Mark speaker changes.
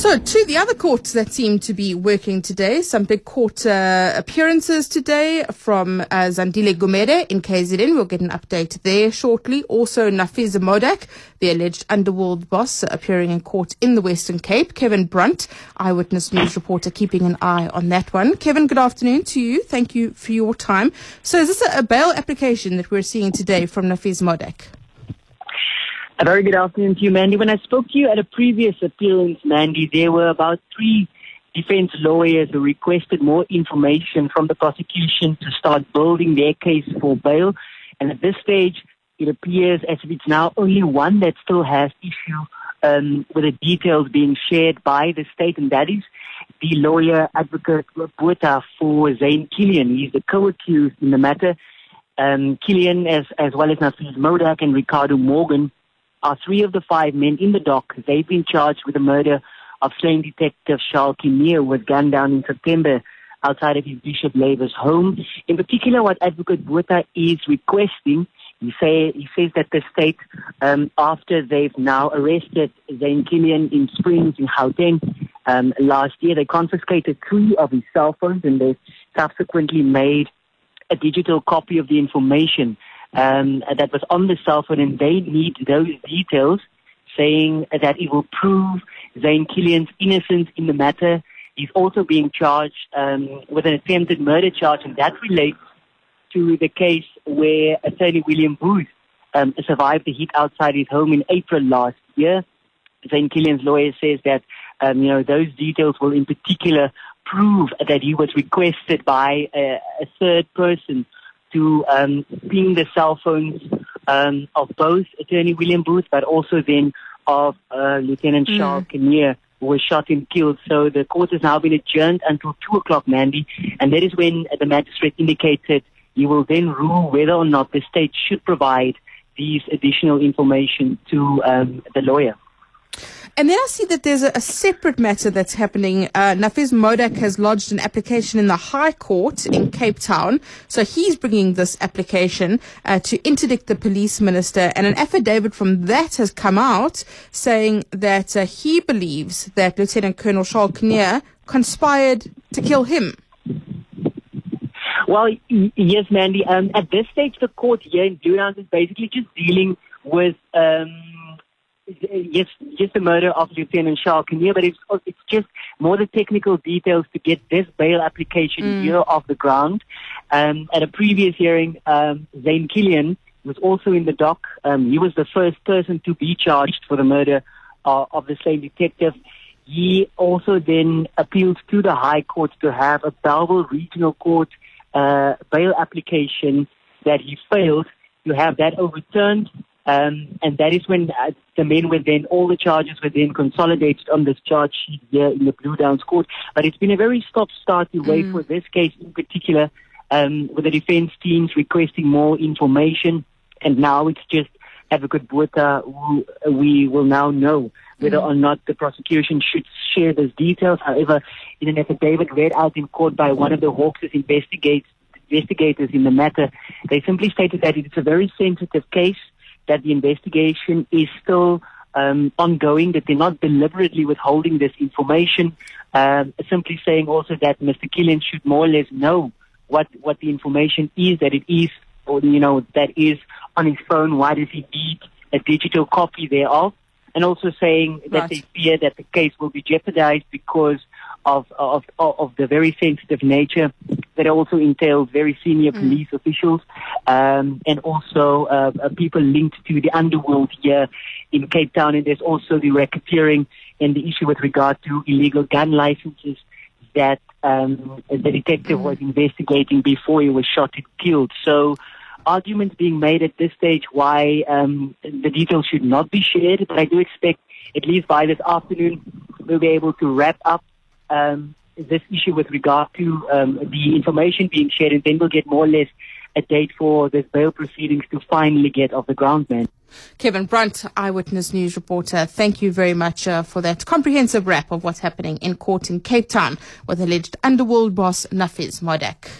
Speaker 1: So, to the other courts that seem to be working today, some big court appearances today from Zandile Gumede in KZN. We'll get an update there shortly. Also, Nafisa Modak, the alleged underworld boss, appearing in court in the Western Cape. Kevin Brunt, Eyewitness News reporter, keeping an eye on that one. Kevin, good afternoon to you. Thank you for your time. So, is this a bail application that we're seeing today from Nafisa Modak?
Speaker 2: A very good afternoon to you, Mandy. When I spoke to you at a previous appearance, Mandy, there were about 3 defense lawyers who requested more information from the prosecution to start building their case for bail. And at this stage, it appears as if it's now only one that still has issue with the details being shared by the state, and that is the lawyer advocate Botha for Zane Killian. He's the co-accused in the matter. Killian, as well as Nafisa Modak and Ricardo Morgan, are 3 of the 5 men in the dock. They've been charged with the murder of slain detective Charles Kinnear, who was gunned down in September outside of his Bishop Laver's home. In particular, what Advocate Botha is requesting, he says that the state, after they've now arrested Zane Killian in Springs in Gauteng last year, they confiscated 3 of his cell phones, and they subsequently made a digital copy of the information that was on the cell phone, and they need those details, saying that it will prove Zane Killian's innocence in the matter. He's also being charged with an attempted murder charge, and that relates to the case where attorney William Booth survived the hit outside his home in April last year. Zane Killian's lawyer says that those details will in particular prove that he was requested by a third person to ping the cell phones of both attorney William Booth, but also then of Lieutenant Charles Kinnear, who was shot and killed. So the court has now been adjourned until 2 o'clock, Mandy, and that is when the magistrate indicated he will then rule whether or not the state should provide these additional information to the lawyer.
Speaker 1: And then I see that there's a separate matter that's happening. Nafisa Modak has lodged an application in the High Court in Cape Town. So he's bringing this application to interdict the police minister. And an affidavit from that has come out saying that he believes that Lieutenant Colonel Charles Kinnear conspired to kill him.
Speaker 2: Well, yes, Mandy. At this stage, the court here in Blue Downs is basically just dealing with the murder of Lieutenant Charles Kinnear, but it's just more the technical details to get this bail application here off the ground. At a previous hearing, Zane Killian was also in the dock. He was the first person to be charged for the murder of the slain detective. He also then appealed to the High Court to have a Bellville Regional Court bail application that he failed to have that overturned. And that is when the men were then, all the charges were then consolidated on this charge sheet here in the Blue Downs Court. But it's been a very stop-start way for this case in particular, with the defense teams requesting more information. And now it's just Advocate Botha who we will now know whether or not the prosecution should share those details. However, in an affidavit read out in court by one of the Hawks' investigators in the matter, they simply stated that it's a very sensitive case, that the investigation is still ongoing, that they're not deliberately withholding this information, simply saying also that Mr. Killian should more or less know what the information is, that it is, or that is on his phone. Why does he need a digital copy thereof? And also saying that they fear that the case will be jeopardized because of the very sensitive nature that also entails very senior police officials and also people linked to the underworld here in Cape Town. And there's also the racketeering and the issue with regard to illegal gun licenses that the detective was investigating before he was shot and killed. So arguments being made at this stage why the details should not be shared, but I do expect at least by this afternoon we'll be able to wrap up this issue with regard to the information being shared, and then we'll get more or less a date for this bail proceedings to finally get off the ground, man.
Speaker 1: Kevin Brunt, Eyewitness News reporter, thank you very much for that comprehensive wrap of what's happening in court in Cape Town with alleged underworld boss Nafisa Modak.